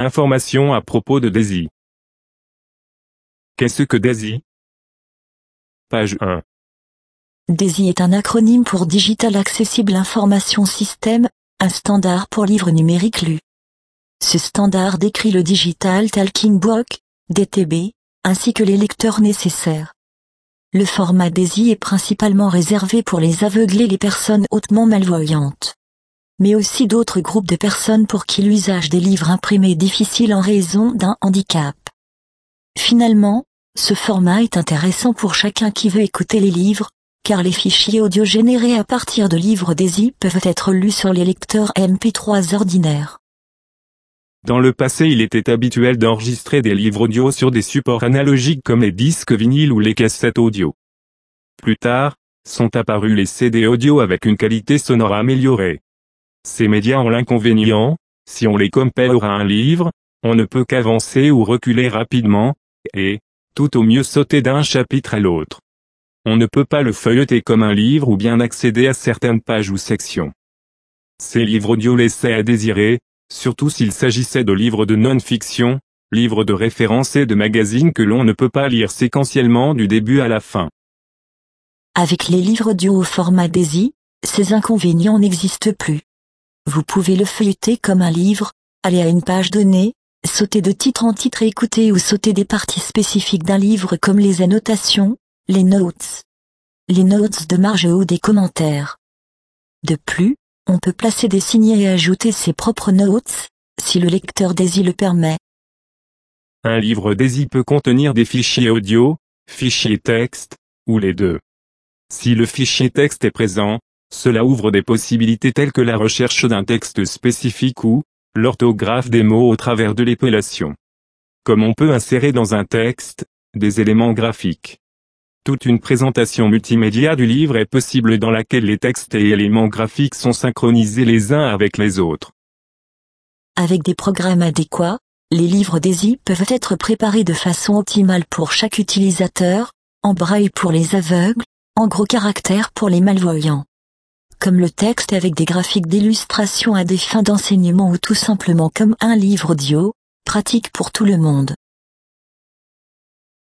Informations à propos de DAISY. Qu'est-ce que DAISY? Page 1. DAISY est un acronyme pour Digital Accessible Information System, un standard pour livres numériques lus. Ce standard décrit le Digital Talking Book, DTB, ainsi que les lecteurs nécessaires. Le format DAISY est principalement réservé pour les aveugles et les personnes hautement malvoyantes. Mais aussi d'autres groupes de personnes pour qui l'usage des livres imprimés est difficile en raison d'un handicap. Finalement, ce format est intéressant pour chacun qui veut écouter les livres, car les fichiers audio générés à partir de livres DAISY peuvent être lus sur les lecteurs MP3 ordinaires. Dans le passé, il était habituel d'enregistrer des livres audio sur des supports analogiques comme les disques vinyles ou les cassettes audio. Plus tard, sont apparus les CD audio avec une qualité sonore améliorée. Ces médias ont l'inconvénient, si on les compare à un livre, on ne peut qu'avancer ou reculer rapidement, et, tout au mieux sauter d'un chapitre à l'autre. On ne peut pas le feuilleter comme un livre ou bien accéder à certaines pages ou sections. Ces livres audio laissaient à désirer, surtout s'il s'agissait de livres de non-fiction, livres de référence et de magazines que l'on ne peut pas lire séquentiellement du début à la fin. Avec les livres audio au format DAISY, ces inconvénients n'existent plus. Vous pouvez le feuilleter comme un livre, aller à une page donnée, sauter de titre en titre et écouter ou sauter des parties spécifiques d'un livre comme les annotations, les notes de marge ou des commentaires. De plus, on peut placer des signets et ajouter ses propres notes, si le lecteur DAISY le permet. Un livre DAISY peut contenir des fichiers audio, fichiers texte, ou les deux. Si le fichier texte est présent, cela ouvre des possibilités telles que la recherche d'un texte spécifique ou l'orthographe des mots au travers de l'épellation. Comme on peut insérer dans un texte des éléments graphiques. Toute une présentation multimédia du livre est possible dans laquelle les textes et éléments graphiques sont synchronisés les uns avec les autres. Avec des programmes adéquats, les livres DAISY peuvent être préparés de façon optimale pour chaque utilisateur, en braille pour les aveugles, en gros caractères pour les malvoyants. Comme le texte avec des graphiques d'illustration à des fins d'enseignement ou tout simplement comme un livre audio, pratique pour tout le monde.